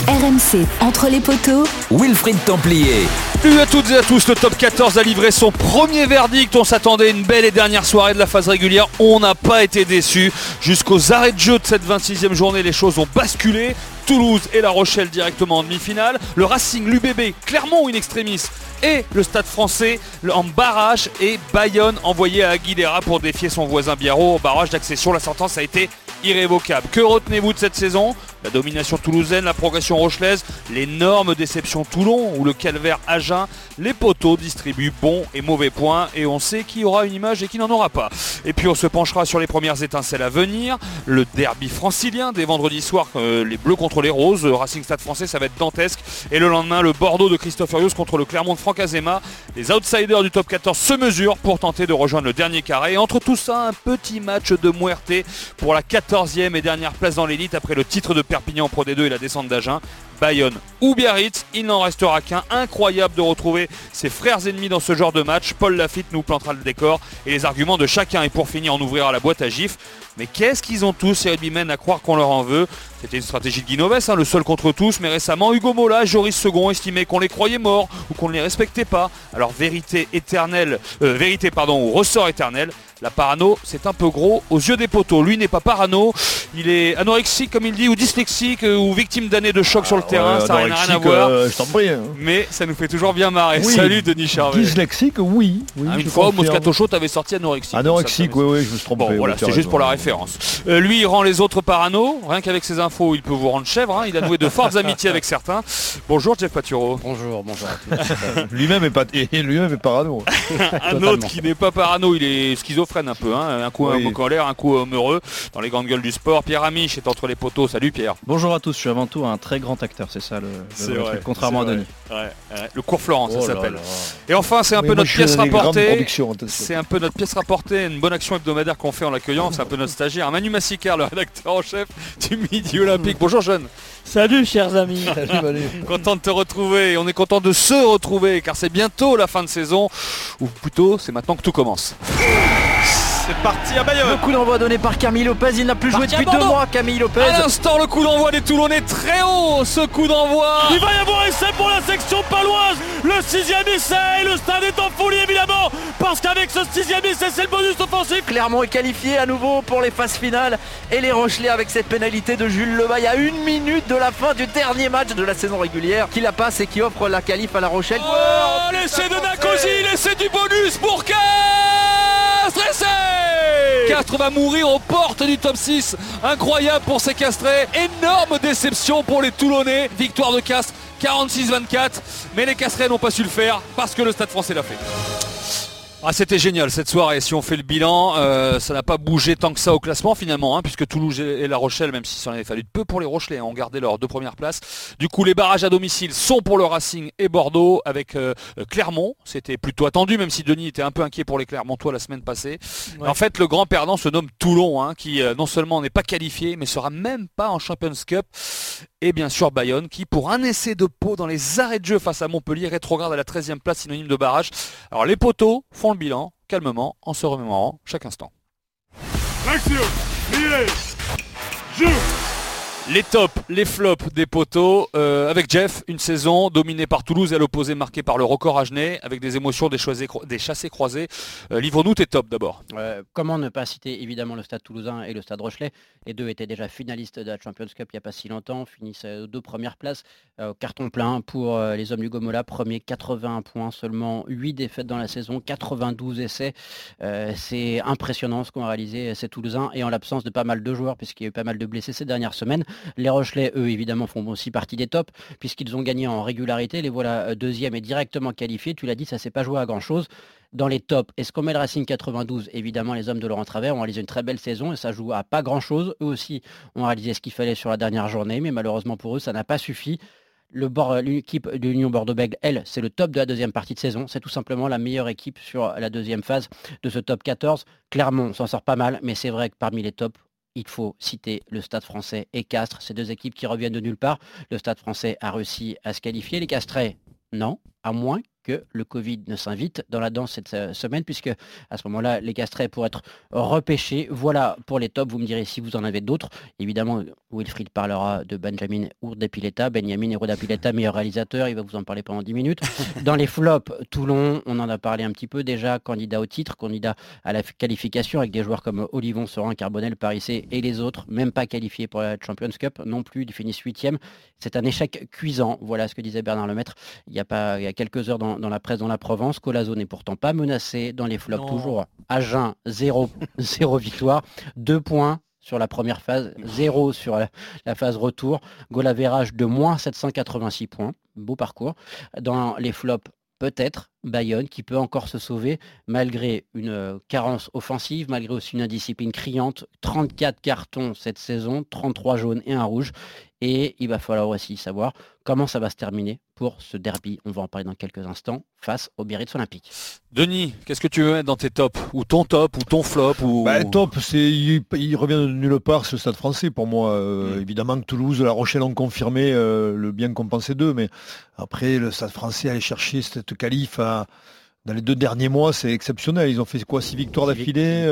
RMC, entre les poteaux, Wilfried Templier. Salut à toutes et à tous, le top 14 a livré son premier verdict. On s'attendait à une belle et dernière soirée de la phase régulière. On n'a pas été déçus. Jusqu'aux arrêts de jeu de cette 26e journée, les choses ont basculé. Toulouse et La Rochelle directement en demi-finale. Le Racing, l'UBB, Clermont in extremis et le Stade Français en barrage. Et Bayonne envoyé à Aguilera pour défier son voisin Biarro au barrage d'accession. La sentence a été irrévocable. Que retenez-vous de cette saison ? La domination toulousaine, la progression rochelaise, l'énorme déception Toulon ou le calvaire Agen. Les poteaux distribuent bons et mauvais points et on sait qui aura une image et qui n'en aura pas. Et puis on se penchera sur les premières étincelles à venir. Le derby francilien des vendredis soirs, les Bleus contre les Roses, Racing Stade Français, ça va être dantesque. Et le lendemain, le Bordeaux de Christophe Furios contre le Clermont de Franck Azema. Les outsiders du top 14 se mesurent pour tenter de rejoindre le dernier carré. Et entre tout ça, un petit match de Muerte pour la 14e et dernière place dans l'élite après le titre de Perpignan Pro D2 et la descente d'Agen. Bayonne ou Biarritz, il n'en restera qu'un. Incroyable de retrouver ses frères ennemis dans ce genre de match. Paul Lafitte nous plantera le décor et les arguments de chacun. Et pour finir, on ouvrira la boîte à gifs. Mais qu'est-ce qu'ils ont tous, ces rugbymen, à croire qu'on leur en veut ? C'était une stratégie de Guinoves, le seul contre tous. Mais récemment, Hugo Mola et Joris Second estimaient qu'on les croyait morts ou qu'on ne les respectait pas. Alors vérité ou ressort éternel. La parano, c'est un peu gros aux yeux des poteaux. Lui n'est pas parano, il est anorexique comme il dit, ou dyslexique, ou victime d'années de choc sur le terrain, ça n'a rien à voir. Je t'en prie. Mais ça nous fait toujours bien marrer. Oui. Salut Denis Charvet. Dyslexique, oui. Une fois, Moscato Show t'avait sorti anorexique. Anorexique, oui, je me suis trompé. Bon, voilà, c'est juste pour la référence. Lui, il rend les autres parano. Rien qu'avec ses infos, il peut vous rendre chèvre. Il a noué de fortes amitiés avec certains. Bonjour Jeff Patureau. Bonjour à tous. Lui-même est parano. Un autre qui n'est pas parano, il est schizophrène un peu. Un coup en colère, un coup heureux. Dans les grandes gueules du sport, Pierre Amiche est entre les poteaux. Salut Pierre. Bonjour à tous, je suis avant tout un très grand acteur, c'est ça le vrai truc, contrairement à Denis. Ouais. Le cours Florent, ça s'appelle. Et enfin, c'est un peu notre pièce rapportée. C'est un peu notre pièce rapportée, une bonne action hebdomadaire qu'on fait en l'accueillant. C'est un peu notre stagiaire, Manu Massicard, le rédacteur en chef du Midi Olympique. Bonjour jeune. Salut chers amis. Salut Manu. Content de te retrouver. On est content de se retrouver car c'est bientôt la fin de saison. Ou plutôt, c'est maintenant que tout commence. C'est parti à Bayonne. Le coup d'envoi donné par Camille Lopez, il n'a plus joué depuis 2 mois. Camille Lopez. À l'instant, le coup d'envoi des Toulonnais très haut. Ce coup d'envoi. Il va y avoir essai pour la section paloise. Le 6e essai. Le stade est en folie évidemment. Parce qu'avec ce 6e essai, c'est le bonus offensif. Clermont est qualifié à nouveau pour les phases finales. Et les Rochelais avec cette pénalité de Jules Levaille à 1 minute de la fin du dernier match de la saison régulière qui la passe et qui offre la qualif à La Rochelle. Oh, l'essai de Nakosi, l'essai du bonus pour Castres. Essai. Castres va mourir aux portes du top 6. Incroyable pour ces Castrés. Énorme déception pour les Toulonnais. Victoire de Castres 46-24. Mais les Castrés n'ont pas su le faire parce que le Stade Français l'a fait. C'était génial cette soirée. Si on fait le bilan, ça n'a pas bougé tant que ça au classement finalement, puisque Toulouse et La Rochelle, même si ça en avait fallu peu pour les Rochelais, ont gardé leurs 2 premières places. Du coup, les barrages à domicile sont pour le Racing et Bordeaux avec Clermont. C'était plutôt attendu, même si Denis était un peu inquiet pour les Clermontois la semaine passée. Ouais. En fait, le grand perdant se nomme Toulon, qui non seulement n'est pas qualifié, mais sera même pas en Champions Cup. Et bien sûr Bayonne, qui pour un essai de Pau dans les arrêts de jeu face à Montpellier, rétrograde à la 13e place synonyme de barrage. Alors les poteaux font le bilan, calmement, en se remémorant chaque instant. L'action, jeu. Les tops, les flops des poteaux, avec Jeff, une saison dominée par Toulouse et à l'opposé marquée par le record agenais, avec des émotions, des chassés croisés. Livre-nous tes tops d'abord. Comment ne pas citer évidemment le Stade Toulousain et le Stade Rochelais. Les deux étaient déjà finalistes de la Champions Cup il n'y a pas si longtemps, finissent aux 2 premières places. Carton plein pour les hommes du Gomola, premier 81 points, seulement 8 défaites dans la saison, 92 essais. C'est impressionnant ce qu'ont réalisé ces Toulousains et en l'absence de pas mal de joueurs puisqu'il y a eu pas mal de blessés ces dernières semaines. Les Rochelais, eux, évidemment, font aussi partie des tops, puisqu'ils ont gagné en régularité. Les voilà 2e et directement qualifiés. Tu l'as dit, ça ne s'est pas joué à grand-chose. Dans les tops, est-ce qu'on met le Racing 92 ? Évidemment, les hommes de Laurent Travers ont réalisé une très belle saison et ça joue à pas grand-chose. Eux aussi ont réalisé ce qu'il fallait sur la dernière journée, mais malheureusement pour eux, ça n'a pas suffi. L'équipe de l'Union Bordeaux-Bègles, elle, c'est le top de la 2e partie de saison. C'est tout simplement la meilleure équipe sur la 2e phase de ce top 14. Clermont s'en sort pas mal, mais c'est vrai que parmi les tops, il faut citer le Stade Français et Castres, ces 2 équipes qui reviennent de nulle part. Le Stade Français a réussi à se qualifier, les Castrés, non, à moins que le Covid ne s'invite dans la danse cette semaine, puisque à ce moment-là, les Castrés pourraient être repêchés. Voilà pour les tops, vous me direz si vous en avez d'autres. Évidemment, Wilfried parlera de Benjamin Urdapilleta, Benjamin Urdapilleta, meilleur réalisateur, il va vous en parler pendant 10 minutes. Dans les flops, Toulon, on en a parlé un petit peu déjà, candidat au titre, candidat à la qualification avec des joueurs comme Olivon, Sorin, Carbonel, Parissé et les autres, même pas qualifiés pour la Champions Cup non plus, ils finissent 8e. C'est un échec cuisant, voilà ce que disait Bernard Lemaître il y a quelques heures dans la presse dans la Provence. Collazo n'est pourtant pas menacé dans les flops, toujours Agen, 0 victoire, 2 points sur la première phase, 0 sur la phase retour, goal average de moins 786 points, beau parcours. Dans les flops, peut-être Bayonne qui peut encore se sauver malgré une carence offensive, malgré aussi une indiscipline criante, 34 cartons cette saison, 33 jaunes et un rouge. Et il va falloir aussi savoir comment ça va se terminer pour ce derby. On va en parler dans quelques instants face au Biarritz Olympique. Denis, qu'est-ce que tu veux mettre dans tes tops? Ou ton top, ou ton flop ou... Top, il revient de nulle part ce Stade Français pour moi. Évidemment que Toulouse, La Rochelle ont confirmé le bien compensé d'eux, mais après le Stade Français aller chercher cette qualif dans les 2 derniers mois, c'est exceptionnel. Ils ont fait 6 victoires d'affilée,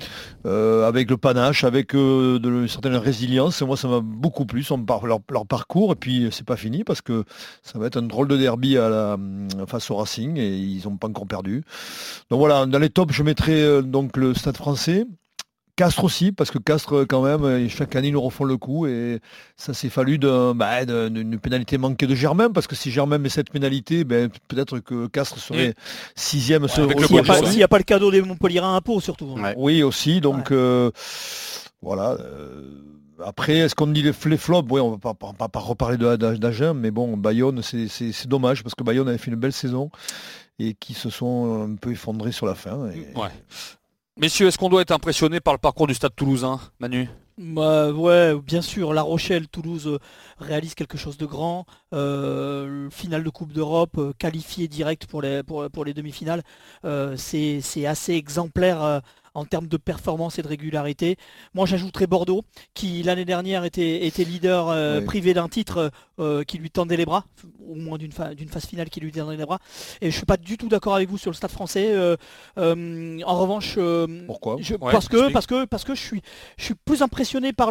avec le panache, avec une certaine résilience. Moi, ça m'a beaucoup plu, leur parcours. Et puis, c'est pas fini parce que ça va être un drôle de derby face au Racing et ils n'ont pas encore perdu. Donc voilà, dans les tops, je mettrai donc le Stade Français. Castres aussi, parce que Castres, quand même, chaque année, ils nous refont le coup et ça s'est fallu d'une pénalité manquée de Germain, parce que si Germain met cette pénalité, peut-être que Castres serait 6e. S'il n'y a pas le cadeau des Montpellierins à Pau, surtout. Ouais. Oui, aussi, donc voilà. Après, est-ce qu'on dit les flops? Oui, on va pas reparler d'Agen, mais bon, Bayonne, c'est dommage, parce que Bayonne avait fait une belle saison et qui se sont un peu effondrés sur la fin. Ouais. Messieurs, est-ce qu'on doit être impressionné par le parcours du Stade Toulousain, Manu? Ouais, bien sûr. La Rochelle, Toulouse réalise quelque chose de grand. Finale de Coupe d'Europe, qualifié direct pour les demi-finales. C'est assez exemplaire en termes de performance et de régularité. Moi, j'ajouterais Bordeaux, qui l'année dernière était leader privé d'un titre qui lui tendait les bras, au moins d'une phase finale qui lui tendait les bras. Et je suis pas du tout d'accord avec vous sur le Stade Français. En revanche, pourquoi? Parce que je suis plus impressionné par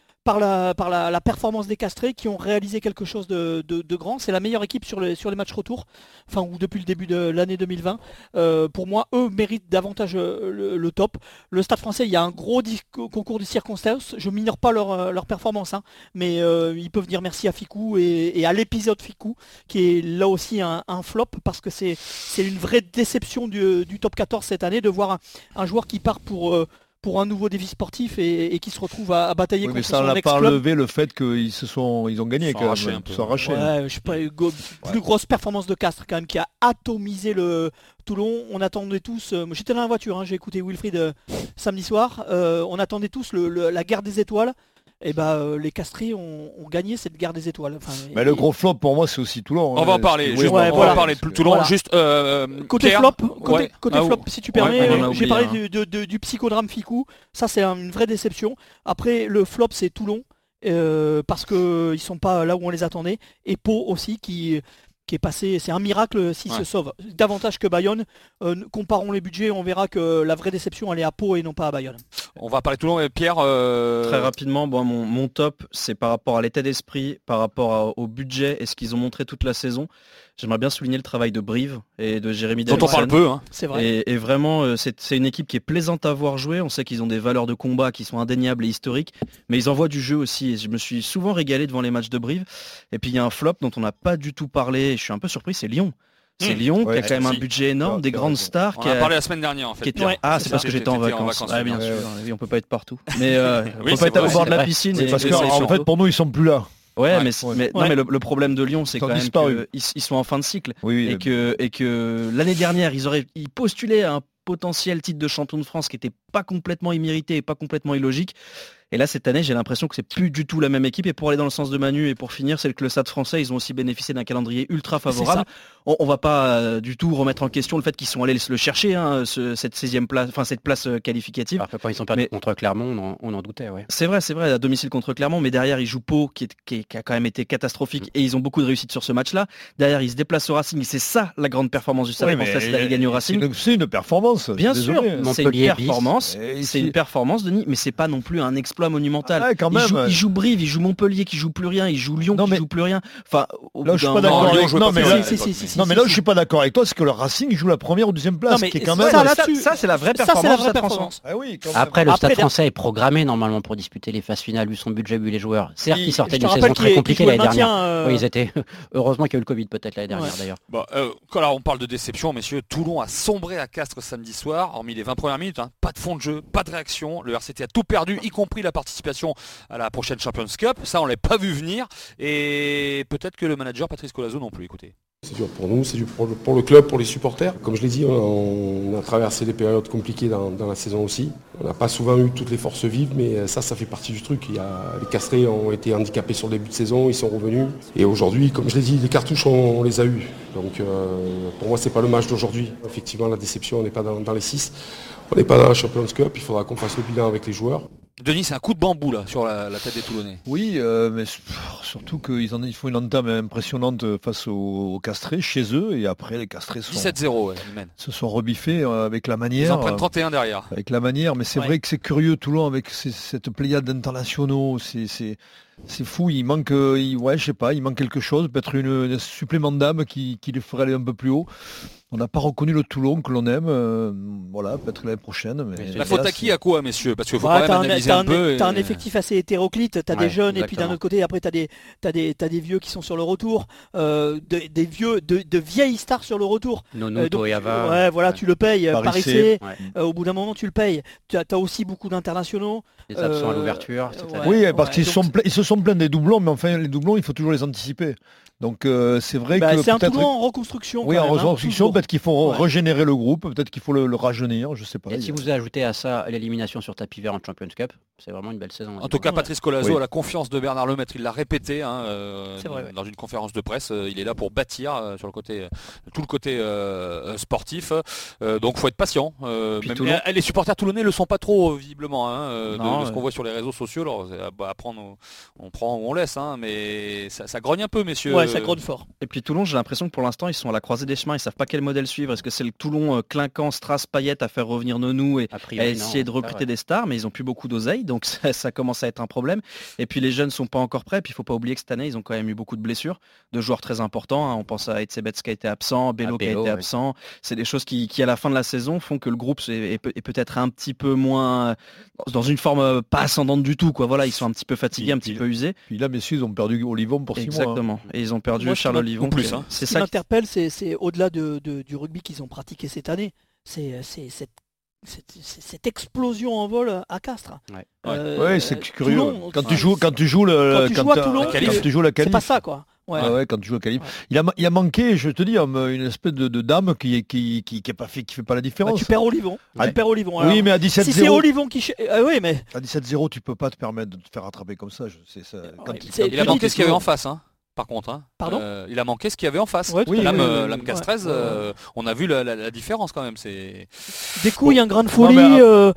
la performance des Castrés, qui ont réalisé quelque chose de grand. C'est la meilleure équipe sur les matchs retour, ou depuis le début de l'année 2020. Pour moi, eux méritent davantage le top. Le Stade Français, il y a un gros concours de circonstances. Je minore pas leur performance, mais ils peuvent dire merci à Ficou et à l'épisode Ficou, qui est là aussi un flop, parce que c'est une vraie déception du top 14 cette année, de voir un joueur qui part pour un nouveau défi sportif et qui se retrouve à batailler contre son ex-club. Mais ça n'a pas enlevé le fait qu'ils ont gagné, quand même. Ils sont arrachés. Ouais, je sais pas, plus grosse performance de Castres quand même, qui a atomisé le Toulon. On attendait tous, j'étais dans la voiture, j'ai écouté Wilfried samedi soir, on attendait tous la guerre des étoiles. Et les Castrés ont gagné cette guerre des étoiles. Le gros flop pour moi, c'est aussi Toulon. On va en parler. On va parler de Toulon. Voilà. Juste côté Pierre, flop, si tu permets, j'ai parlé du psychodrame Ficou. Ça, c'est une vraie déception. Après, le flop, c'est Toulon, parce qu'ils sont pas là où on les attendait. Et Pau aussi, qui est passé, c'est un miracle s'il se sauve. Davantage que Bayonne. Comparons les budgets, on verra que la vraie déception, elle est à Pau et non pas à Bayonne. On va parler de Toulon. Et Pierre, très rapidement, mon top, c'est par rapport à l'état d'esprit, par rapport au budget et ce qu'ils ont montré toute la saison. J'aimerais bien souligner le travail de Brive et de Jérémy Delphen. Dont on parle peu. C'est vrai. Et vraiment, c'est une équipe qui est plaisante à voir jouer. On sait qu'ils ont des valeurs de combat qui sont indéniables et historiques, mais ils envoient du jeu aussi. Et je me suis souvent régalé devant les matchs de Brive. Et puis il y a un flop dont on n'a pas du tout parlé, et je suis un peu surpris, c'est Lyon. C'est Lyon qui a quand même un budget énorme, des grandes stars. On en a parlé la semaine dernière en fait. C'est parce que j'étais en vacances. Bien sûr, on peut pas être partout. Mais on Oui, peut pas être au bord de la piscine. Parce qu'en fait, pour nous, ils sont plus là. Ouais, mais le problème de Lyon, c'est quand même qu'ils sont en fin de cycle, et que l'année dernière, ils postulaient à un potentiel titre de champion de France qui n'était pas complètement immérité et pas complètement illogique. Et là, cette année, j'ai l'impression que c'est plus du tout la même équipe. Et pour aller dans le sens de Manu et pour finir, c'est que le Stade Français, ils ont aussi bénéficié d'un calendrier ultra favorable. On va pas du tout remettre en question le fait qu'ils sont allés le chercher, cette 16e place, cette place qualificative. Alors, quand ils sont perdus contre Clermont, on en doutait. Ouais. C'est vrai, à domicile contre Clermont, mais derrière, ils jouent Pau, qui a quand même été catastrophique, et ils ont beaucoup de réussite sur ce match-là. Derrière, ils se déplacent au Racing, et c'est ça la grande performance du Stade Français, c'est d'aller gagner au Racing. C'est une performance. Bien sûr, c'est une performance. C'est une performance, Denis, mais c'est pas non plus un exploit monumental. Ah, quand même. Ils jouent Brive, ils jouent Montpellier, qui joue plus rien, ils jouent Lyon, qui joue plus rien. Enfin, là, je suis pas d'accord. Mais là, je suis pas d'accord avec toi, c'est que le Racing joue la première ou deuxième place, qui est quand même. Ça, c'est la vraie performance. Après, le Stade Français est programmé normalement pour disputer les phases finales, vu son budget, vu les joueurs. Certes, ils sortaient d'une saison très compliquée l'année dernière. Oui, ils étaient. Heureusement qu'il y a eu le Covid peut-être l'année dernière d'ailleurs. Alors on parle de déception, messieurs. Toulon a sombré à Castres samedi soir, hormis les 20 premières minutes. Pas de fond de jeu, pas de réaction. Le RCT a tout perdu, y compris la participation à la prochaine Champions Cup. Ça, on l'a pas vu venir. Et peut-être que le manager Patrice Colazo non plus. Écoutez. C'est dur pour nous, c'est dur pour le club, pour les supporters. Comme je l'ai dit, on a traversé des périodes compliquées dans la saison aussi. On n'a pas souvent eu toutes les forces vives, mais ça fait partie du truc. Les Castrés ont été handicapés sur le début de saison, ils sont revenus. Et aujourd'hui, comme je l'ai dit, les cartouches, on les a eues. Donc pour moi, c'est pas le match d'aujourd'hui. Effectivement, la déception, on n'est pas dans les 6. On n'est pas dans la Champions Cup, il faudra qu'on fasse le bilan avec les joueurs. Denis, c'est un coup de bambou là sur la tête des Toulonnais. Oui, mais surtout qu'ils font une entame impressionnante face aux Castrés chez eux, et après les Castrés 17-0, se sont rebiffés avec la manière. Ils en prennent 31 derrière. Avec la manière, mais c'est vrai que c'est curieux, Toulon, avec cette pléiade d'internationaux, c'est fou, il manque, je sais pas, il manque quelque chose, peut-être une supplément d'âme qui les ferait aller un peu plus haut. On n'a pas reconnu le Toulon que l'on aime, peut-être l'année prochaine. Mais la faute à qui, à quoi, messieurs? Parce qu'il faut quand même analyser un peu. T'as un effectif assez hétéroclite, t'as des jeunes, exactement. Et puis d'un autre côté, après t'as des vieux qui sont sur le retour, de vieilles stars sur le retour. Nono, Toyava. Ouais, voilà, tu le payes. Paris C, ouais. Au bout d'un moment, tu le payes. T'as aussi beaucoup d'internationaux. Les absents à l'ouverture. Oui, parce qu'ils se sont plaints des doublons, mais enfin, les doublons, il faut toujours les anticiper. Donc c'est vrai que c'est un Toulon en reconstruction. Oui, en reconstruction, peut-être qu'il faut régénérer le groupe, peut-être qu'il faut le rajeunir, je sais pas. Et si vous ajoutez à ça l'élimination sur tapis vert en Champions Cup, c'est vraiment une belle saison. En tout cas, Patrice Colazo a la confiance de Bernard Lemaitre, il l'a répété dans une conférence de presse, il est là pour bâtir sur tout le côté sportif. Donc faut être patient. Les supporters toulonnais le sont pas trop visiblement, de ce qu'on voit sur les réseaux sociaux. Alors, à prendre, on prend ou on laisse, mais ça grogne un peu, messieurs. Ouais, ça grogne fort. Et puis Toulon, j'ai l'impression que pour l'instant, ils sont à la croisée des chemins, ils savent pas quel modèle suivre. Est-ce que c'est le Toulon clinquant, Strass, Payet à faire revenir Nonou et à essayer de recruter des stars, mais ils ont plus beaucoup d'oseille, donc ça commence à être un problème. Et puis les jeunes sont pas encore prêts, puis il faut pas oublier que cette année, ils ont quand même eu beaucoup de blessures, de joueurs très importants. On pense à Etzebets qui a été absent, Bello qui a été absent. C'est des choses qui à la fin de la saison font que le groupe est peut-être un petit peu moins dans une forme pas ascendante du tout, quoi. Voilà, ils sont un petit peu fatigués, un petit peu usés. Puis là, messieurs, ils ont perdu Olivon pour 6 mois. Exactement. Et ils ont perdu Charles Olivon. Ce qui m'interpelle, c'est au-delà du rugby qu'ils ont pratiqué cette année, c'est cette explosion en vol à Castres. Ouais, c'est curieux. Toulon, quand tu joues la qualif, c'est pas ça, quoi. Quand tu joues à qualif. Ouais. Il a manqué, je te dis, une espèce de dame qui fait pas la différence. Tu perds Olivon. Oui, mais à 17-0. Si c'est Olivon qui... oui, mais... À 17-0, tu peux pas te permettre de te faire rattraper comme ça. Il a manqué ce qu'il y avait en face, par contre. Pardon, il a manqué ce qu'il y avait en face. L'âme castraise, on a vu la différence quand même. Des couilles, un grain de folie,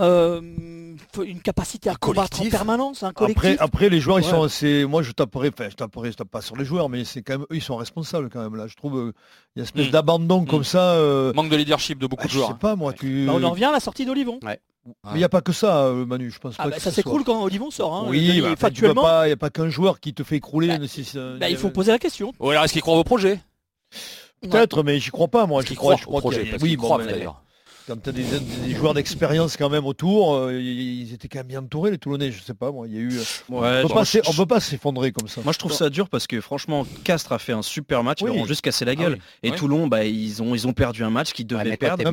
une capacité à combattre en permanence, un collectif. Après les joueurs, ils sont assez... Moi je tape pas sur les joueurs, mais c'est quand même eux, ils sont responsables quand même là. Je trouve il y a une espèce d'abandon comme ça. Manque de leadership de beaucoup de joueurs. Je sais pas moi. On en revient à la sortie d'Olivon. Mais il n'y a pas que ça, Manu, je pense pas. Ça s'écroule quand Olivon sort. Oui, factuellement. Il n'y a pas qu'un joueur qui te fait écrouler. Il faut poser la question. Ou alors est-ce qu'il croit au projet? Peut-être, mais j'y crois pas, moi. Je crois au projet. Oui, d'ailleurs. Quand tu as des joueurs d'expérience quand même autour, ils étaient quand même bien entourés les Toulonnais, je sais pas moi, il y a eu on peut pas s'effondrer comme ça. Moi je trouve ça dur parce que franchement Castres a fait un super match, ils leur ont juste cassé la gueule. Et Toulon ils ont perdu un match qu'ils devaient perdre.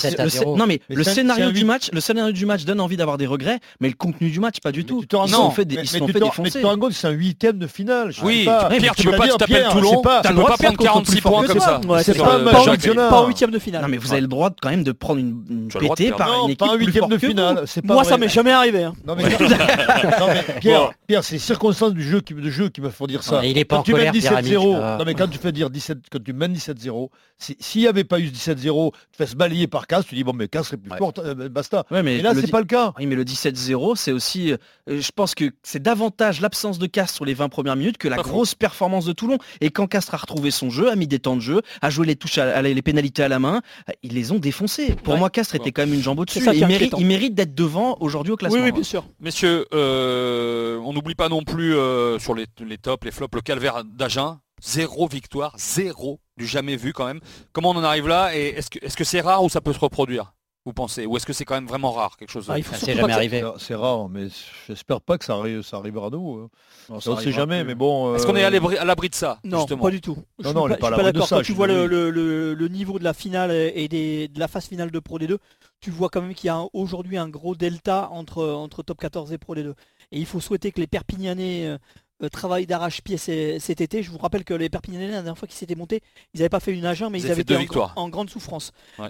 Le scénario du match donne envie d'avoir des regrets, mais le contenu du match pas du tout. Ils se sont fait défoncer. Mais tu te rends compte que c'est un 8e de finale. Oui, Pierre, tu peux pas t'appeler Toulon, tu peux pas prendre 46 points comme ça. C'est pas en 8e de finale. Non mais vous avez le droit quand même de prendre une Tu as le droit de pétée perdre. par Non, une équipe pas un plus huitième forte de que vous. finale. C'est pas Moi, vrai. ça m'est jamais arrivé. Hein. Non, mais, non, mais Pierre, c'est les circonstances du jeu qui me font dire ça. Il est pas Quand en tu mènes colère, Pierre 17-0, Amiche. non mais quand tu fais dire 17, quand tu mènes 17-0, s'il n'y avait pas eu ce 17-0, tu fais se balayer par Castres, tu dis bon mais Castres est plus fort, basta. Ouais, Et là le c'est di- pas le cas. Oui, mais le 17-0, c'est aussi, je pense que c'est davantage l'absence de Castres sur les 20 premières minutes que la Pas faux. grosse performance de Toulon. Et quand Castres a retrouvé son jeu, a mis des temps de jeu, a joué les touches, les pénalités à la main, ils les ont défoncés. Pour Ouais. moi, Castres était quand même une jambe au-dessus. C'est ça qui est Il inquiétant. mérite d'être devant aujourd'hui au classement. Oui, bien sûr. Messieurs, on n'oublie pas non plus sur les tops, les flops, le calvaire d'Agen. 0 victoire, 0 du jamais vu quand même. Comment on en arrive là et est-ce que c'est rare ou ça peut se reproduire, vous pensez? Ou est-ce que c'est quand même vraiment rare quelque chose? Il faut Ça surtout s'est pas jamais que ça- arrivé. C'est rare, mais j'espère pas que ça arrivera à nous. Bon, On ne sait arrivera jamais, plus. mais bon. Est-ce qu'on est à l'abri de ça Non, justement? pas du tout. Je Non, on suis n'est pas à je suis l'abri de d'accord. ça, Quand je tu suis vois désolé. le niveau de la finale et de la phase finale de Pro D2, tu vois quand même qu'il y a aujourd'hui un gros delta entre top 14 et Pro D2. Et il faut souhaiter que les Perpignanais travaillent d'arrache-pied cet été. Je vous rappelle que les Perpignanais, la dernière fois qu'ils s'étaient montés, ils n'avaient pas fait une Agen, mais Ils ils avaient avaient fait 2 été victoires. en grande souffrance. Ouais.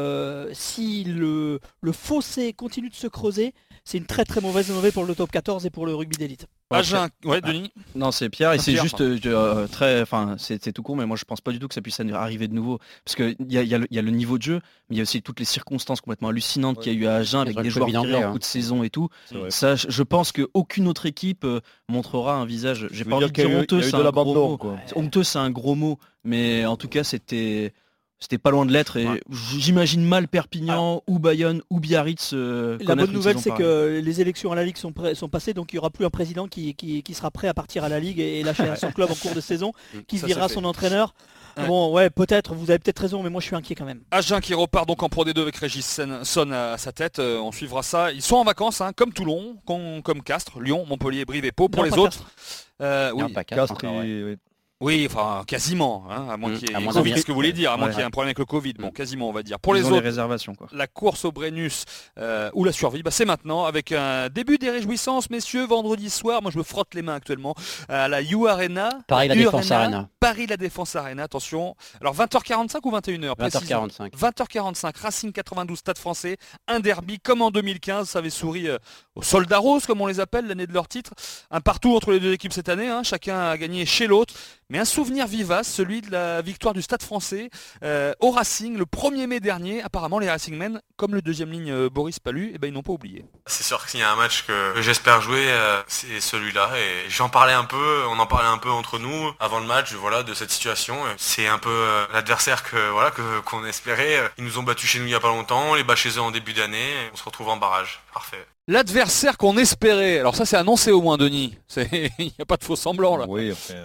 Si le fossé continue de se creuser, c'est une très très mauvaise nouvelle pour le top 14 et pour le rugby d'élite. Agen, ouais, Denis. Non, c'est Pierre et c'est Pierre, juste très, enfin c'est tout court, mais moi je pense pas du tout que ça puisse arriver de nouveau parce que il y a le niveau de jeu, mais il y a aussi toutes les circonstances complètement hallucinantes qu'il y a eu à Agen avec Ils ont des le joueurs Covid tirés anglais, en coup de saison et tout. C'est vrai. Ça, je pense qu'aucune autre équipe montrera un visage. J'ai Je pas veux envie de qu'il y a dire eu- honteux, il y a eu c'est de un gros l'abandon, mot. quoi. Honteux, c'est un gros mot, mais en tout cas c'était pas loin de l'être et Ouais. j'imagine mal Perpignan ou Bayonne ou Biarritz. La bonne nouvelle, c'est que les élections à la Ligue sont passées, donc il n'y aura plus un président qui sera prêt à partir à la Ligue et lâcher son club en cours de saison, qui Ça, virera c'est son fait. entraîneur. Ouais. Bon, ouais, peut-être, vous avez peut-être raison, mais moi je suis inquiet quand même. Agen qui repart donc en Pro D2 avec Régis Son à sa tête. On suivra ça. Ils sont en vacances, hein, comme Toulon, comme Castres, Lyon, Montpellier, Brive et Pau. Pour Non, les pas autres, Non, oui. pas quatre Castres encore, ouais. et- Oui, enfin quasiment, hein, à moins qu'il y ait à moins Covid, d'avis. ce que vous voulez dire, à moins Ouais. qu'il y ait un problème avec le Covid. Bon, quasiment, on va dire. Pour Ils les ont les autres, réservations quoi. la course au Brennus ou la survie, c'est maintenant avec un début des réjouissances, messieurs. Vendredi soir, moi je me frotte les mains actuellement à la U Arena. Paris, la Défense Arena. Paris la Défense Arena, attention. Alors 20h45 ou 21h 20h45. 20h45, Racing 92, Stade Français, un derby comme en 2015, ça avait souri aux soldats roses comme on les appelle, l'année de leur titre. Un partout entre les deux équipes cette année, hein, chacun a gagné chez l'autre. Mais un souvenir vivace, celui de la victoire du Stade Français au Racing le 1er mai dernier. Apparemment les Racingmen, comme le deuxième ligne Boris Pallu, ils n'ont pas oublié. C'est sûr qu'il y a un match que j'espère jouer, c'est celui-là. Et j'en parlais un peu, on en parlait un peu entre nous avant le match, voilà, de cette situation. C'est un peu l'adversaire qu'on espérait. Ils nous ont battus chez nous il n'y a pas longtemps, on les bat chez eux en début d'année, et on se retrouve en barrage. Parfait. L'adversaire qu'on espérait, alors ça c'est annoncé au moins Denis, il n'y a pas de faux semblant là. Oui, enfin.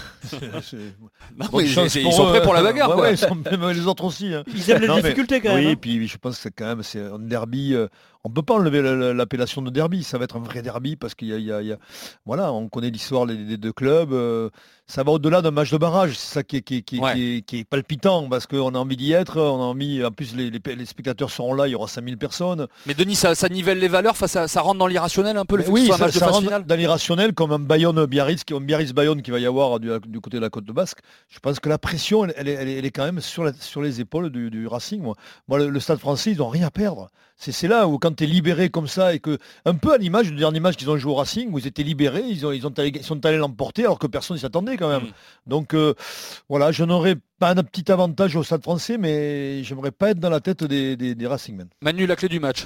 Non, Bonne mais chance ils sont prêts pour la bagarre. Ouais, quoi. ouais, ils sont même les autres aussi. Hein. Ils aiment les Non, mais- difficultés quand même. Oui, hein. puis je pense que c'est un derby. On ne peut pas enlever l'appellation de derby. Ça va être un vrai derby parce qu'il y a- voilà, on connaît l'histoire des deux clubs. Ça va au-delà d'un match de barrage. C'est ça qui est palpitant parce qu'on a envie d'y être. On a envie. En plus, les spectateurs seront là. Il y aura 5000 personnes. Mais Denis, ça nivelle les valeurs, ça rentre dans l'irrationnel un peu le Mais fait oui, que ce soit un ça, match de ça phase rentre finale. dans l'irrationnel comme un Bayonne-Biarritz, un Biarritz-Bayonne qui va y avoir du côté de la côte de Basque. Je pense que la pression, elle est quand même sur les épaules du Racing. Moi le Stade Français, ils n'ont rien à perdre. C'est là où quand tu es libéré comme ça et que, un peu à l'image du dernier match qu'ils ont joué au Racing, où ils étaient libérés, ils sont allés l'emporter alors que personne ne s'y attendait quand même. Donc voilà, je n'aurais pas un petit avantage au Stade Français, mais j'aimerais pas être dans la tête des Racingmen. Manu, la clé du match.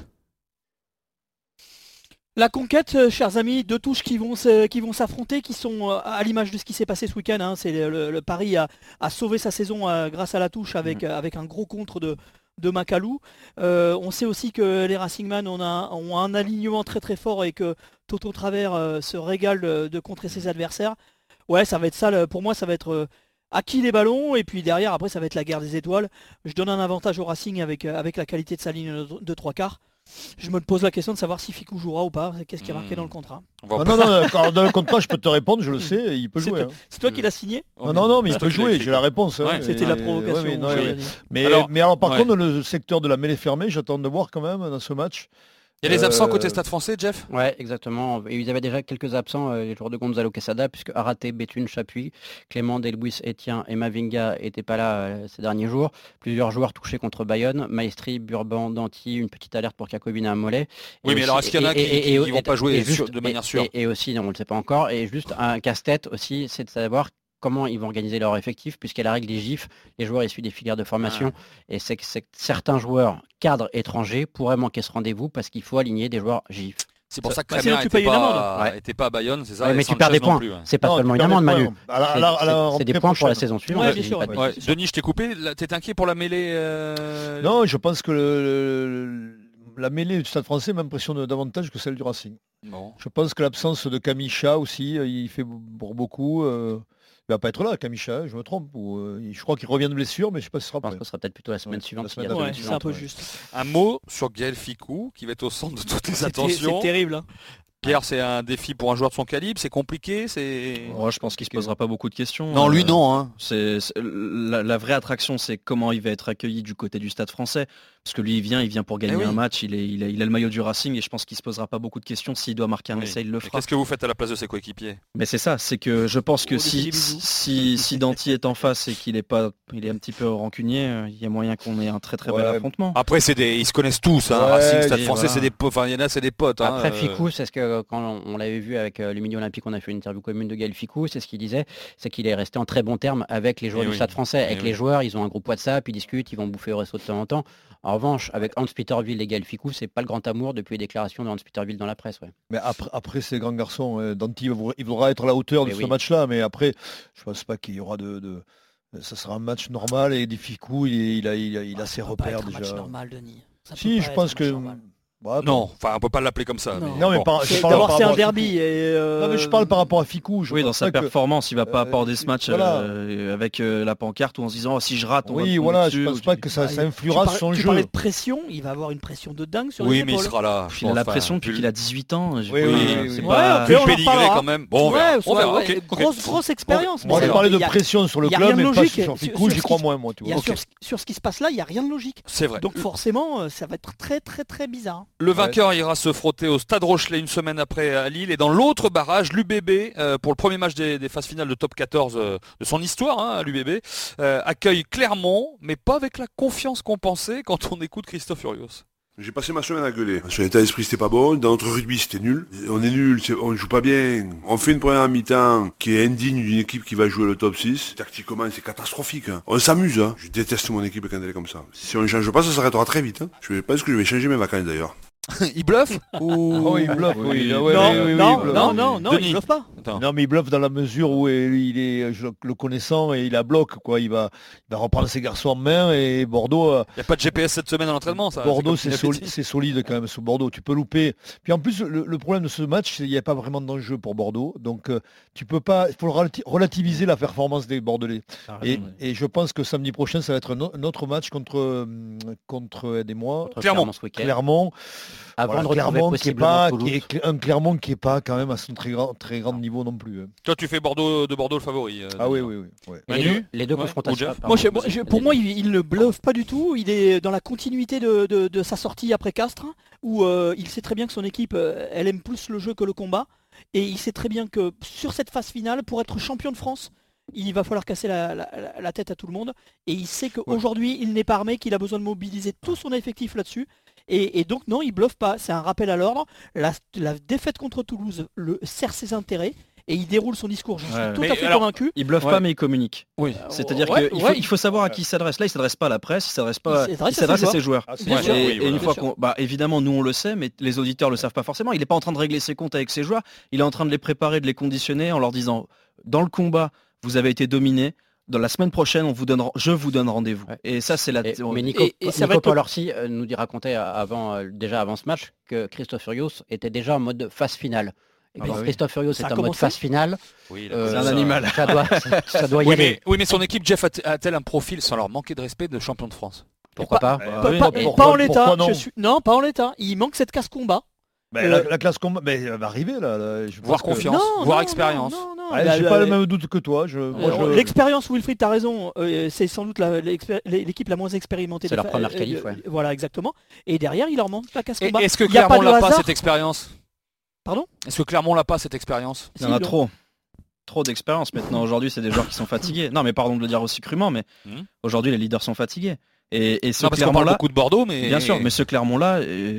La conquête, chers amis, deux touches qui vont s'affronter, qui sont à l'image de ce qui s'est passé ce week-end. Hein. C'est le Paris a sauvé sa saison grâce à la touche avec un gros contre de Macalou. On sait aussi que les Racingmen ont un alignement très très fort et que Toto Travers se régale de contrer ses adversaires. Ouais, ça va être ça, pour moi ça va être à qui les ballons et puis derrière après ça va être la guerre des étoiles. Je donne un avantage au Racing avec la qualité de sa ligne de 3/4. Je me pose la question de savoir si Ficou jouera ou pas. Qu'est-ce qui est marqué dans le contrat? On va Non, dans le contrat, je peux te répondre, je le sais, il peut jouer. Hein. C'est toi qui l'as signé? Non, mais il C'est peut toi qui l'as jouer, écrit. j'ai la réponse. Hein. Ouais. C'était la provocation. Ouais, Jérémy. mais Alors, par ouais. contre, le secteur de la mêlée fermée, j'attends de voir quand même dans ce match. Il y a les absents côté Stade Français, Jeff? Ouais, exactement. Et ils avaient déjà quelques absents, les joueurs de Gonzalo Quesada, puisque Araté, Béthune, Chapuis, Clément, Delbuis, Etienne et Mavinga n'étaient pas là ces derniers jours. Plusieurs joueurs touchés contre Bayonne, Maestri, Burban, Danti, une petite alerte pour Jacobin à Mollet. Oui, mais alors est-ce qu'il y en a qui ne vont pas jouer de manière sûre? Et aussi, non, on ne le sait pas encore, et juste un casse-tête aussi, c'est de savoir comment ils vont organiser leur effectif, puisqu'à la règle des GIF, les joueurs issus des filières de formation, et c'est que certains joueurs cadres étrangers pourraient manquer ce rendez-vous parce qu'il faut aligner des joueurs GIF. C'est pour ça que sinon Crémer tu payes une amende. n'était pas à Bayonne, c'est ça? Ouais, mais tu perds des points. C'est pas seulement une amende, Manu. C'est des points pour la saison suivante. Ouais, bien sûr. Denis, je t'ai coupé. T'es inquiet pour la mêlée? Non, je pense que la mêlée du Stade Français m'impressionne davantage que celle du Racing. Bon. Je pense que l'absence de Kamisha aussi, il fait pour beaucoup. Il va pas être là, Kamisha, je me trompe. Je crois qu'il revient de blessure, mais je ne sais pas si ce sera Je pense prêt. que ce sera peut-être plutôt la semaine suivante. C'est un peu juste. Un mot sur Gaël Ficou, qui va être au centre de toutes les attentions. C'est terrible. Hein. Pierre, c'est un défi pour un joueur de son calibre, c'est compliqué, Je pense qu'il se posera pas beaucoup de questions. Non, lui non. Hein. La vraie attraction, c'est comment il va être accueilli du côté du Stade Français. Parce que lui, il vient pour gagner un match, il a le maillot du Racing et je pense qu'il se posera pas beaucoup de questions. S'il doit marquer un essai, il le fera. Qu'est-ce que vous faites à la place de ses coéquipiers? Mais c'est ça, c'est que je pense que si Danti est en face et qu'il est un petit peu rancunier, il y a moyen qu'on ait un très très bel affrontement. Après, ils se connaissent tous. Hein. Racing, Stade Français, c'est des potes. Enfin, il y en a, c'est des potes. Après, Ficou, c'est ce que quand on l'avait vu avec le Midi Olympique, on a fait une interview commune de Gaël Ficou, c'est ce qu'il disait, c'est qu'il est resté en très bon terme avec les joueurs du Stade Français. Avec les joueurs, ils ont un groupe WhatsApp, ils discutent, ils vont bouffer au resto de temps en temps. En revanche, avec Hans Peterville et Gaël Ficou, c'est pas le grand amour depuis les déclarations de Hans Peterville dans la presse. Ouais. Mais après ces grands garçons, Danti il voudra être à la hauteur de ce match-là, mais après, je pense pas qu'il y aura ça sera un match normal et des Ficou, il a ses repères déjà. Un match normal, Denis. Si, je pense que. Non, enfin on peut pas l'appeler comme ça. Non, mais d'abord c'est un derby. Non, mais je parle par rapport à Ficou. Dans sa performance, il va pas aborder ce match avec la pancarte ou en se disant si je rate, on va je pense pas que ça influera sur son jeu. Tu parlais de pression, il va avoir une pression de dingue sur les épaules. Oui, mais il sera là. Il a la pression depuis qu'il a 18 ans. C'est pas plus pédigré quand même. Bon, on verra. Grosse expérience. Moi, je parlais de pression sur le club, mais pas sur Ficou, j'y crois moins, moi. Sur ce qui se passe là, il n'y a rien de logique. C'est vrai. Donc forcément, ça va être très très très bizarre. Le vainqueur ira se frotter au Stade Rochelet une semaine après à Lille. Et dans l'autre barrage, l'UBB, pour le premier match des phases finales de top 14 de son histoire, l'UBB, accueille Clermont, mais pas avec la confiance qu'on pensait quand on écoute Christophe Furios. J'ai passé ma semaine à gueuler. Sur l'état d'esprit, c'était pas bon. Dans notre rugby, c'était nul. On est nul, on joue pas bien. On fait une première mi-temps qui est indigne d'une équipe qui va jouer le top 6. Tactiquement, c'est catastrophique. On s'amuse. Je déteste mon équipe quand elle est comme ça. Si on ne change pas, ça s'arrêtera très vite. Je pense que je vais changer mes vacances d'ailleurs. Il bluffe ou... il bluffe, non, il bluffe pas. Non, mais il bluffe dans la mesure où il est, le connaissant, et il a bloc, quoi. Il va reprendre ses garçons en main et Bordeaux... Il n'y a pas de GPS cette semaine à l'entraînement, ça. Bordeaux, c'est solide quand même, sous Bordeaux. Tu peux louper. Puis en plus, le problème de ce match, c'est qu'il n'y a pas vraiment d'enjeu pour Bordeaux. Donc, tu peux pas... Il faut relativiser la performance des Bordelais. Et je pense que samedi prochain, ça va être un autre match contre aidez-moi, Clermont. Avant de Clermont qui est pas quand même à son très grand niveau non plus. Toi tu fais Bordeaux le favori. Oui. Manu, les deux confrontations. Pour moi, il ne bluffe pas du tout. Il est dans la continuité de sa sortie après Castres, où il sait très bien que son équipe, elle aime plus le jeu que le combat. Et il sait très bien que sur cette phase finale, pour être champion de France, il va falloir casser la tête à tout le monde. Et il sait qu'aujourd'hui, il n'est pas armé, qu'il a besoin de mobiliser tout son effectif là-dessus. Et donc non, il bluffe pas, c'est un rappel à l'ordre. La défaite contre Toulouse sert ses intérêts et il déroule son discours, j'en suis tout à fait convaincu. Il bluffe pas mais il communique. C'est-à-dire qu'il faut savoir à qui il s'adresse. Là il s'adresse pas à la presse, il s'adresse à ses joueurs. Et une fois évidemment nous on le sait, mais les auditeurs le savent pas forcément. Il n'est pas en train de régler ses comptes avec ses joueurs, il est en train de les préparer, de les conditionner en leur disant dans le combat vous avez été dominé. Dans la semaine prochaine, je vous donne rendez-vous. Et ça, c'est la. Mais Nico Palorsi nous racontait déjà avant ce match que Christophe Furios était déjà en mode phase finale. Et puis Christophe Furios est en mode phase finale. C'est un animal. Ça doit y aller. Oui, mais son équipe, Jeff, a-t-elle un profil sans leur manquer de respect de champion de France? Pourquoi pas Pas en l'état. Non, pas en l'état. Il manque cette casse combat. La classe combat, mais elle va arriver là. Je Voire pense que- confiance, voire expérience. Ouais, j'ai pas le même doute que toi. L'expérience, Wilfried, t'as raison, c'est sans doute l'équipe la moins expérimentée. C'est leur première qualif, ouais. Voilà, exactement. Et derrière, il leur manque la casse Et combat. est-ce que Il y a Clermont de l'a pas hasard. cette expérience? Pardon? Est-ce que Clermont l'a pas cette expérience? Il y en a trop d'expérience maintenant. Aujourd'hui, c'est des joueurs qui sont fatigués. Non, mais pardon de le dire aussi crûment, mais aujourd'hui, les leaders sont fatigués. Et ce Non, parce qu'on parle Clermont-là, beaucoup de Bordeaux, mais... bien sûr, mais ce Clermont-là,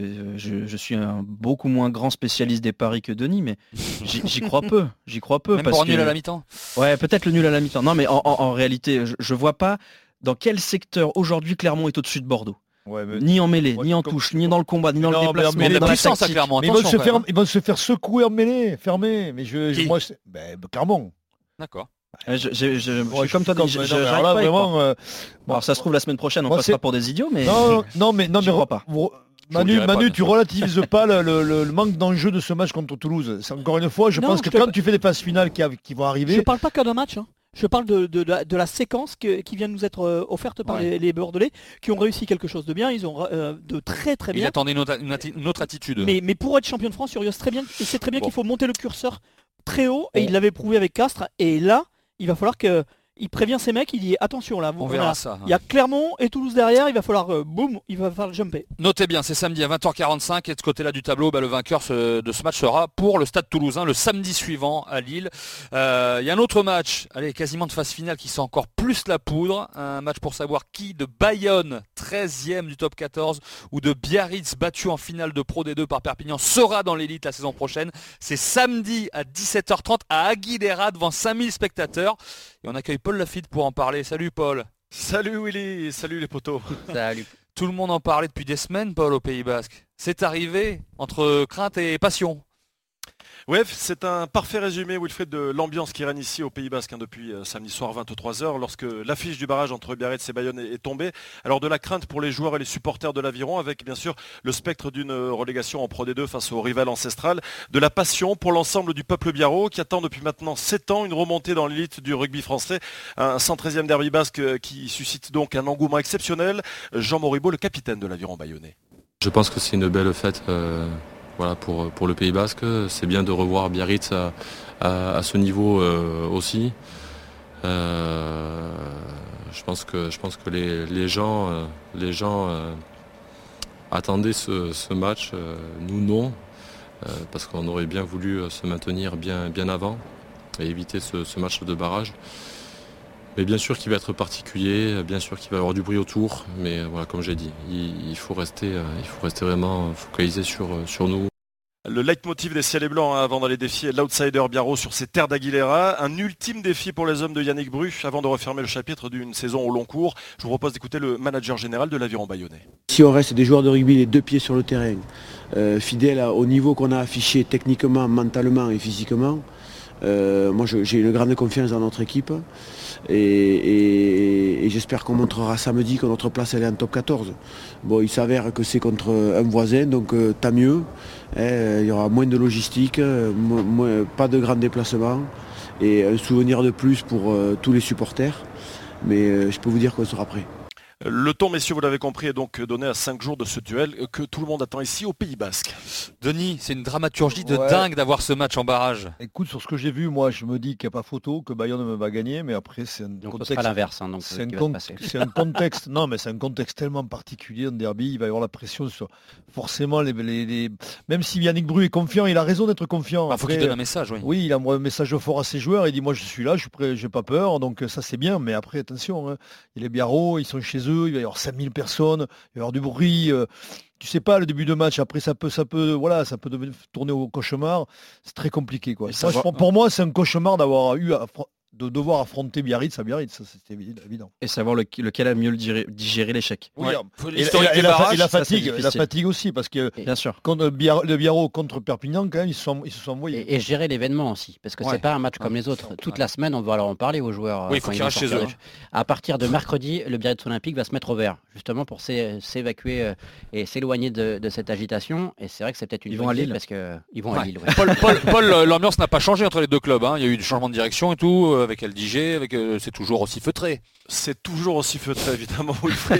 je suis un beaucoup moins grand spécialiste des paris que Denis, mais j'y crois peu. J'y crois peu. Même parce pour un nul que- à la mi-temps. Ouais, peut-être le nul à la mi-temps. Non, mais en réalité, je vois pas dans quel secteur aujourd'hui Clermont est au-dessus de Bordeaux. Ouais, mais- Ni en mêlée, Ouais, ni en comme- touche, ni dans le combat, ni dans Non, le mais déplacement, Mais il y a ni de dans la la puissance à tactique. Clermont. Mais ils vont, Attention, quand même. ils vont se faire secouer en mêlée, fermé. Mais Qui moi, Clermont. D'accord. Je suis Moi, comme toi, comme- Denis, non, j'arrive mais alors là, pas à y croire. vraiment. Alors ça se trouve la semaine prochaine, on Moi, passera c'est- pour des idiots, mais Non, mais J'y crois pas. Manu, dirai pas, bien tu sûr. relativises pas le manque d'enjeu de ce match contre Toulouse. C'est encore une fois, je Non, pense que je te- quand tu fais des phases finales qui vont Je arriver, parle pas que d'un match. Je parle de la séquence qui vient de nous être offerte par les Bordelais, qui ont réussi quelque chose de bien. Ils ont de très Il bien. attendait une autre attitude. Mais pour être champion de France, Urios très bien, et c'est très bien Bon. qu'il faut monter le curseur très haut, et il l'avait prouvé avec Castres. Et là, il va falloir il prévient ses mecs, il dit attention là, On verra ça. il y a Clermont et Toulouse derrière, il va falloir boum, il va falloir jumper. Notez bien, c'est samedi à 20h45 et de ce côté-là du tableau, le vainqueur de ce match sera pour le Stade Toulousain le samedi suivant à Lille. Il y a un autre match, quasiment de phase finale qui sent encore plus la poudre. Un match pour savoir qui de Bayonne, 13e du top 14, ou de Biarritz, battu en finale de Pro D2 par Perpignan, sera dans l'élite la saison prochaine. C'est samedi à 17h30 à Aguilera devant 5000 spectateurs. Et on accueille Paul Lafitte pour en parler. Salut Paul. Salut Willy, salut les potos. Salut. Tout le monde en parlait depuis des semaines, Paul, au Pays Basque. C'est arrivé entre crainte et passion. Ouais, c'est un parfait résumé, Wilfried, de l'ambiance qui règne ici au Pays Basque depuis samedi soir 23h, lorsque l'affiche du barrage entre Biarritz et Bayonne est tombée. Alors de la crainte pour les joueurs et les supporters de l'Aviron, avec bien sûr le spectre d'une relégation en Pro D2 face au rival ancestral. De la passion pour l'ensemble du peuple biarro qui attend depuis maintenant 7 ans une remontée dans l'élite du rugby français. Un 113e derby basque qui suscite donc un engouement exceptionnel. Jean Moribaud, le capitaine de l'Aviron bayonnais. Je pense que c'est une belle fête pour le Pays Basque. C'est bien de revoir Biarritz à ce niveau aussi. Je pense que les gens attendaient ce match. Nous non, parce qu'on aurait bien voulu se maintenir bien avant et éviter ce match de barrage. Mais bien sûr qu'il va être particulier, bien sûr qu'il va y avoir du bruit autour, mais voilà, comme j'ai dit, il faut rester vraiment focalisé sur nous. Le leitmotiv des Ciels et Blancs avant d'aller défier l'outsider Biarro sur ces terres d'Aguilera. Un ultime défi pour les hommes de Yannick Bru avant de refermer le chapitre d'une saison au long cours. Je vous propose d'écouter le manager général de l'Aviron bayonnais. Si on reste des joueurs de rugby les deux pieds sur le terrain, fidèles au niveau qu'on a affiché techniquement, mentalement et physiquement, moi j'ai une grande confiance dans notre équipe et j'espère qu'on montrera samedi que notre place elle est en top 14. Bon, il s'avère que c'est contre un voisin, donc tant mieux. Il y aura moins de logistique, pas de grands déplacements et un souvenir de plus pour tous les supporters. Mais je peux vous dire qu'on sera prêt. Le ton, messieurs, vous l'avez compris, est donc donné à 5 jours de ce duel que tout le monde attend ici au Pays Basque. Denis, c'est une dramaturgie de dingue d'avoir ce match en barrage. Écoute, sur ce que j'ai vu, moi, je me dis qu'il n'y a pas photo, que Bayonne va gagner, mais après, c'est un contexte. Ce sera l'inverse, donc c'est un contexte. Non, mais c'est un contexte tellement particulier en derby. Il va y avoir la pression sur forcément même si Yannick Bru est confiant, il a raison d'être confiant. Il faut qu'il donne un message, oui. Oui, il a un message fort à ses joueurs. Il dit moi, je suis là, je suis prêt, j'ai pas peur. Donc ça, c'est bien. Mais après, attention, hein, il est Biarro, ils sont chez eux. Il va y avoir 5000 personnes, il va y avoir du bruit. Tu sais pas le début de match, après ça peut tourner au cauchemar. C'est très compliqué quoi. Pour moi, c'est un cauchemar de devoir affronter Biarritz à Biarritz, ça c'était évident. Et savoir lequel a mieux digéré l'échec. Oui, et la fatigue aussi, parce que bien sûr. Contre le Biarro contre Perpignan, quand même, ils se sont envoyés. Et gérer l'événement aussi, parce que c'est pas un match comme les autres. Toute la semaine, on va leur en parler aux joueurs. Oui, il faut qu'ils restent chez eux. À partir de mercredi, le Biarritz Olympique va se mettre au vert, justement pour s'évacuer et s'éloigner de cette agitation. Et c'est vrai que c'est peut-être une bonne idée parce qu'ils vont à Lille. Paul, l'ambiance n'a pas changé entre les deux clubs. Il y a eu du changement de direction et tout. avec LDG, c'est toujours aussi feutré. C'est toujours aussi feutré, évidemment, Wilfried,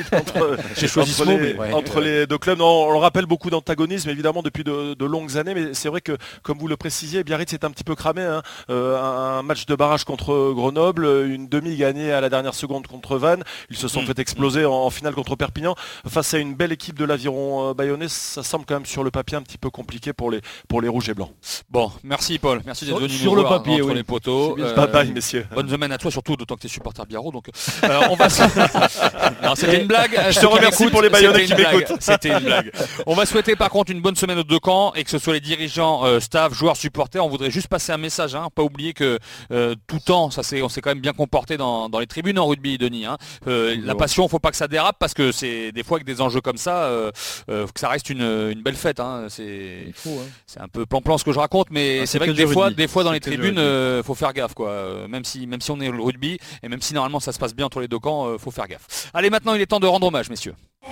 entre les deux clubs. Non, on le rappelle, beaucoup d'antagonisme, évidemment, depuis de longues années, mais c'est vrai que, comme vous le précisiez, Biarritz est un petit peu cramé. Hein. Un match de barrage contre Grenoble, une demi gagnée à la dernière seconde contre Vannes. Ils se sont fait exploser en finale contre Perpignan. Face à une belle équipe de l'Aviron bayonnais, ça semble quand même sur le papier un petit peu compliqué pour les Rouges et Blancs. Bon, merci Paul, merci d'être venu sur nous le voir papier, entre les poteaux. Bye bye, messieurs. Bonne semaine à toi, surtout d'autant que tu es supporter Biarro. Donc, on va. Non, c'était une blague. Je te remercie pour les Bayonnais qui m'écoutent. C'était une blague. On va souhaiter par contre une bonne semaine aux deux camps et que ce soit les dirigeants, staff, joueurs, supporters. On voudrait juste passer un message. Pas oublier que tout temps, on s'est quand même bien comporté dans les tribunes en rugby, Denis. La passion, faut pas que ça dérape parce que c'est des fois avec des enjeux comme ça, que ça reste une belle fête. C'est un peu plan-plan ce que je raconte, mais c'est vrai que des fois dans les tribunes, faut faire gaffe, quoi. Même si on est au rugby et même si normalement ça se passe bien entre les deux camps, faut faire gaffe. Allez, maintenant il est temps de rendre hommage, messieurs.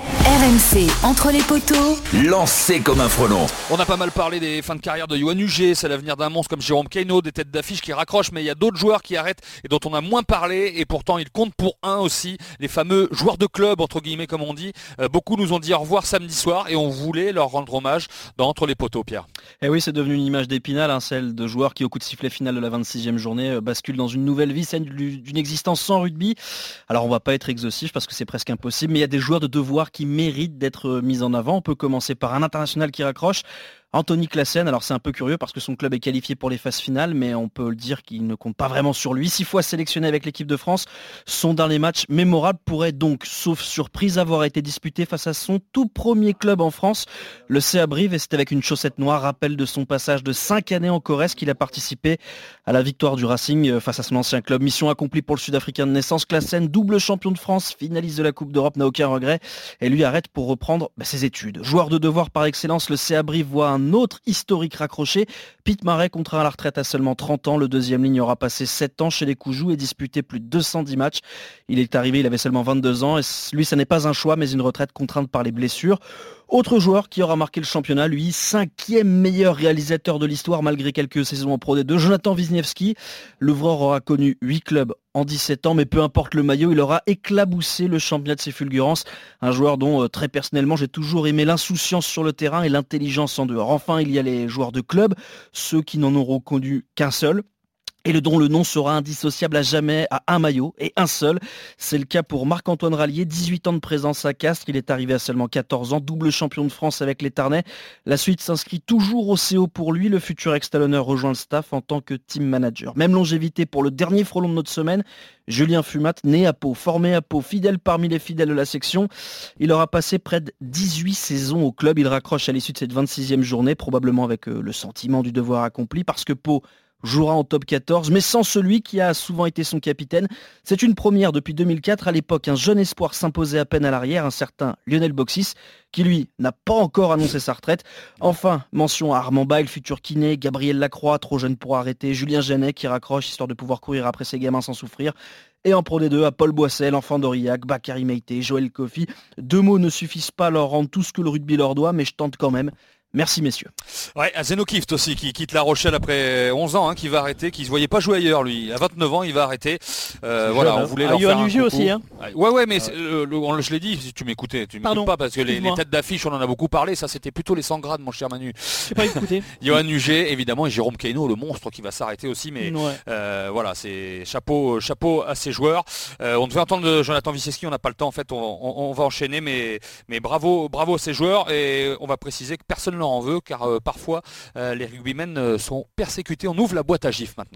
RMC entre les poteaux. Lancé comme un frelon. On a pas mal parlé des fins de carrière de Yoann Huget, c'est l'avenir d'un monstre comme Jérôme Keynaud, des têtes d'affiche qui raccrochent, mais il y a d'autres joueurs qui arrêtent et dont on a moins parlé et pourtant ils comptent pour un aussi, les fameux joueurs de club entre guillemets comme on dit. Beaucoup nous ont dit au revoir samedi soir et on voulait leur rendre hommage dans Entre les poteaux, Pierre. Et oui, c'est devenu une image d'Épinal, celle de joueurs qui au coup de sifflet final de la 26e journée basculent dans une nouvelle vie, celle d'une existence sans rugby. Alors on va pas être exhaustif parce que c'est presque impossible, mais il y a des joueurs de devoir qui mérite d'être mis en avant. On peut commencer par un international qui raccroche, Anthony Claassen. Alors c'est un peu curieux parce que son club est qualifié pour les phases finales, mais on peut le dire qu'il ne compte pas vraiment sur lui. 6 fois sélectionné avec l'équipe de France, son dernier match mémorable pourrait donc, sauf surprise, avoir été disputé face à son tout premier club en France, le CA Brive, et c'est avec une chaussette noire, rappel de son passage de 5 années en Corrèze qu'il a participé à la victoire du Racing face à son ancien club. Mission accomplie pour le Sud-Africain de naissance. Claassen, double champion de France, finaliste de la Coupe d'Europe, n'a aucun regret et lui arrête pour reprendre ses études. Joueur de devoir par excellence, le CA Brive voit un autre historique raccroché. Pete Marais contraint à la retraite à seulement 30 ans. Le deuxième ligne aura passé 7 ans chez les Coujoux et disputé plus de 210 matchs. Il est arrivé, il avait seulement 22 ans et lui, ça n'est pas un choix mais une retraite contrainte par les blessures. Autre joueur qui aura marqué le championnat, lui, 5e meilleur réalisateur de l'histoire malgré quelques saisons en Pro D2, Jonathan Wisniewski. L'ouvreur aura connu 8 clubs en 17 ans, mais peu importe le maillot, il aura éclaboussé le championnat de ses fulgurances. Un joueur dont, très personnellement, j'ai toujours aimé l'insouciance sur le terrain et l'intelligence en dehors. Enfin, il y a les joueurs de club, ceux qui n'en auront connu qu'un seul, et dont le nom sera indissociable à jamais à un maillot, et un seul. C'est le cas pour Marc-Antoine Rallier, 18 ans de présence à Castres, il est arrivé à seulement 14 ans, double champion de France avec les Tarnais. La suite s'inscrit toujours au CO pour lui, le futur ex-talonneur rejoint le staff en tant que team manager. Même longévité pour le dernier frelon de notre semaine, Julien Fumat, né à Pau, formé à Pau, fidèle parmi les fidèles de la section. Il aura passé près de 18 saisons au club, il raccroche à l'issue de cette 26e journée, probablement avec le sentiment du devoir accompli, parce que Pau jouera en top 14, mais sans celui qui a souvent été son capitaine. C'est une première depuis 2004. À l'époque, un jeune espoir s'imposait à peine à l'arrière, un certain Lionel Boxis, qui lui n'a pas encore annoncé sa retraite. Enfin, mention à Armand Bail, futur kiné, Gabriel Lacroix, trop jeune pour arrêter, Julien Genet qui raccroche histoire de pouvoir courir après ses gamins sans souffrir. Et en Pro D2, à Paul Boissel, enfant d'Aurillac, Bakary Meïté, Joël Kofi. 2 mots ne suffisent pas à leur rendre tout ce que le rugby leur doit, mais je tente quand même. Merci messieurs. Ouais, à Zeno Kift aussi qui quitte La Rochelle après 11 ans, qui va arrêter, qui se voyait pas jouer ailleurs lui. À 29 ans, il va arrêter. Voilà, on voulait leur faire un coucou. aussi. Ouais, mais je l'ai dit, si tu m'écoutais, tu m'écoutes pas parce que les têtes d'affiche, on en a beaucoup parlé. Ça, c'était plutôt les 100 grades, mon cher Manu. J'ai pas écouté. Yoann Huget, évidemment, et Jérôme Keynaud, le monstre qui va s'arrêter aussi. Mais voilà, c'est chapeau à ces joueurs. On devait entendre Jonathan Wisniewski, on n'a pas le temps en fait. On va enchaîner, mais bravo à ces joueurs et on va préciser que personne leur en veut car parfois les rugbymen sont persécutés. On ouvre la boîte à gifles maintenant.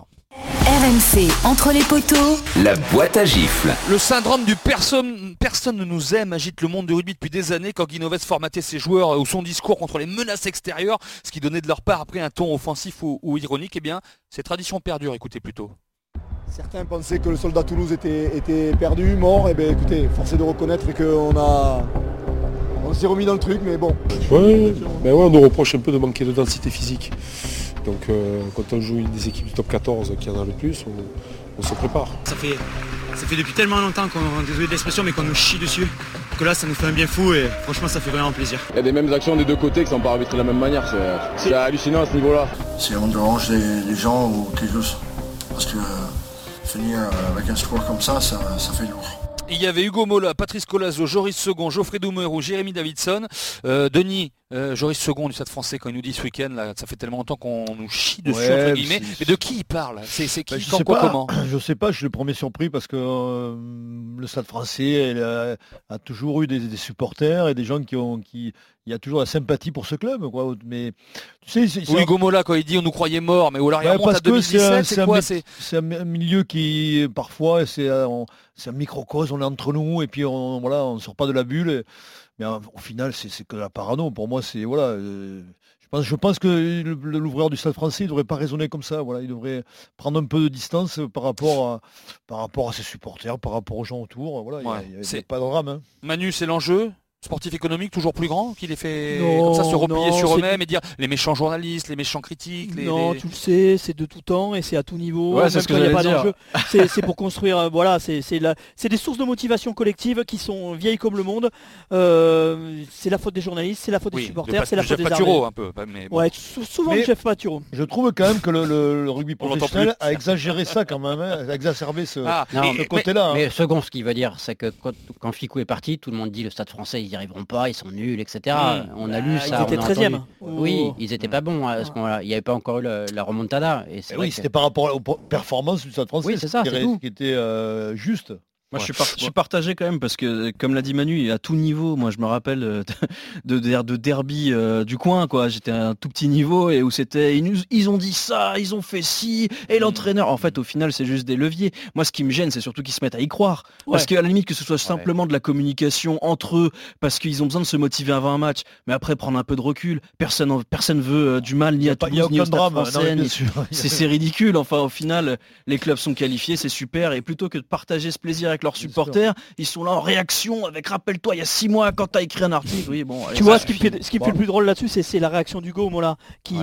RMC entre les poteaux. La boîte à gifles. Le syndrome du personne ne nous aime agite le monde du rugby depuis des années quand Guinoves formatait ses joueurs ou son discours contre les menaces extérieures, ce qui donnait de leur part après un ton offensif ou ironique. Eh bien, ces traditions perdurent, écoutez plutôt. Certains pensaient que le soldat Toulouse était perdu, mort. Et bien écoutez, force est de reconnaître on s'est remis dans le truc, mais bon. On nous reproche un peu de manquer de densité physique. Donc quand on joue des équipes du top 14 qui en a le plus, on se prépare. Ça fait depuis tellement longtemps qu'on, désolé de l'expression, mais qu'on nous chie dessus, que là ça nous fait un bien fou et franchement ça fait vraiment plaisir. Il y a des mêmes actions des deux côtés qui sont pas arbitrées de la même manière, c'est hallucinant à ce niveau-là. C'est on dérange les gens ou quelque chose, parce que finir avec un score comme ça fait lourd. Il y avait Hugo Mola, Patrice Colazo, Joris Segond, Geoffrey Doumerou, Jérémy Davidson, Denis, Joris Segond du Stade Français, quand il nous dit ce week-end, là, ça fait tellement longtemps qu'on nous chie dessus, entre guillemets. Mais de qui il parle? C'est qui, quand, quoi, comment? Je sais pas, je suis le premier surpris parce que le Stade Français a toujours eu des supporters et des gens il y a toujours la sympathie pour ce club, quoi. Mais tu sais, Hugo Mola, quand il dit on nous croyait morts, mais alors il remonte à 2017, c'est quoi? C'est un milieu qui parfois c'est un microcosme, on est entre nous et puis on sort pas de la bulle. Mais au final, c'est que la parano. Pour moi, c'est voilà. Je pense que l'ouvreur du Stade Français ne devrait pas raisonner comme ça. Voilà, il devrait prendre un peu de distance par rapport à ses supporters, par rapport aux gens autour. Voilà, il n'y a pas de drame. Hein. Manu, c'est l'enjeu sportif économique toujours plus grand qu'il ait fait comme ça, se replier sur eux-mêmes et dire les méchants journalistes, les méchants critiques. Tu le sais, c'est de tout temps et c'est à tout niveau. Ouais, c'est ce que j'allais dire. C'est pour construire. Voilà, c'est des sources de motivation collective qui sont vieilles comme le monde. C'est la faute des journalistes, c'est la faute des supporters, c'est la faute des armées. Un peu. Mais bon. Ouais, souvent le chef Paturo. Je trouve quand même que le rugby professionnel a exagéré ça quand même, a exacerbé ce côté-là. Mais second, ce qu'il veut dire, c'est que quand Ficou est parti, tout le monde dit le Stade Français, ils n'y arriveront pas, ils sont nuls, etc. On a lu ça. Ils étaient 13e. Oui, ils n'étaient pas bons à ce moment-là. Il n'y avait pas encore eu la remontada. Et c'était par rapport aux performances du Stade Français. Oui, c'est ça, qui était juste. Moi, je suis partagé quand même parce que, comme l'a dit Manu, à tout niveau, moi je me rappelle de derby du coin, quoi. J'étais à un tout petit niveau et où c'était, ils ont dit ça, ils ont fait ci, et l'entraîneur. En fait, au final, c'est juste des leviers. Moi, ce qui me gêne, c'est surtout qu'ils se mettent à y croire. Parce qu'à la limite, que ce soit simplement de la communication entre eux, parce qu'ils ont besoin de se motiver avant un match, mais après prendre un peu de recul, personne veut du mal ni à Toulouse, ni au Stade Français. C'est ridicule. Enfin, au final, les clubs sont qualifiés, c'est super. Et plutôt que de partager ce plaisir avec leurs supporters, ils sont là en réaction avec, rappelle-toi, il y a 6 mois quand tu as écrit un article. Oui, bon, tu vois, ce qui me fait le plus drôle là-dessus, c'est la réaction d'Hugo Mola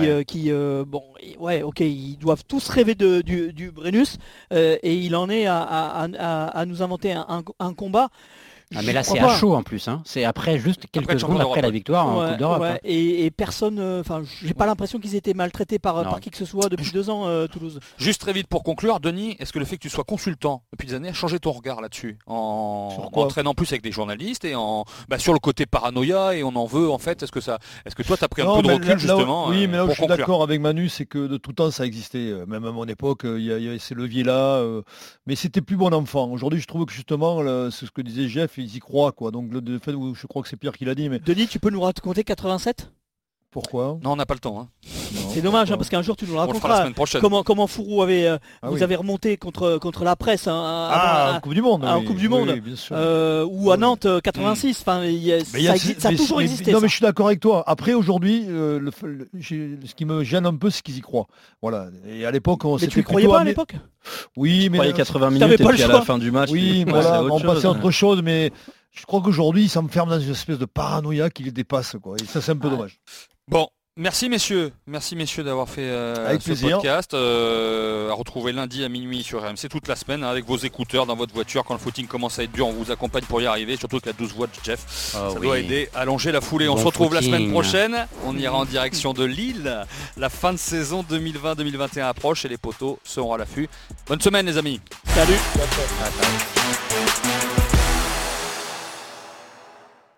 ils doivent tous rêver du Brennus et il en est à nous inventer un combat. Mais là c'est à chaud en plus, hein. C'est après juste quelques secondes après la victoire en Coupe d'Europe. Hein. Et personne, j'ai pas l'impression qu'ils étaient maltraités par qui que ce soit depuis 2 ans, Toulouse. Juste très vite pour conclure, Denis, est-ce que le fait que tu sois consultant depuis des années a changé ton regard là-dessus en entraînant plus avec des journalistes et sur le côté paranoïa et on en veut en fait, est-ce que toi tu as pris un peu de recul justement? Oui, mais là où je suis d'accord avec Manu, c'est que de tout temps ça existait, même à mon époque, il y avait ces leviers-là, mais c'était plus bon enfant. Aujourd'hui, je trouve que justement, c'est ce que disait Jeff, ils y croient, quoi. Donc le fait où je crois que c'est Pierre qui l'a dit. Mais Denis, tu peux nous raconter 87? Pourquoi? Non, on n'a pas le temps. Hein. C'est dommage parce qu'un jour tu nous le raconteras. Comment Fourou avait avez remonté contre la presse en Coupe du Monde. En Coupe du Monde. Ou à Nantes 86. Ça a toujours existé. Non mais je suis d'accord avec toi. Après aujourd'hui, ce qui me gêne un peu, c'est qu'ils y croient. Voilà. Et à l'époque, mais tu ne croyais pas à l'époque? Oui, mais 80 minutes et puis à la fin du match. Oui, voilà, on passait à autre chose, mais je crois qu'aujourd'hui, ils s'enferment dans une espèce de paranoïa qui les dépasse, quoi. Et ça, c'est un peu dommage. Bon, merci messieurs d'avoir fait ce podcast. À retrouver lundi à minuit sur RMC toute la semaine avec vos écouteurs dans votre voiture quand le footing commence à être dur. On vous accompagne pour y arriver, surtout avec la 12 watts de Jeff. Ça doit aider à allonger la foulée. On se retrouve la semaine prochaine. On ira en direction de Lille. La fin de saison 2020-2021 approche et les poteaux seront à l'affût. Bonne semaine les amis. Salut. Ciao.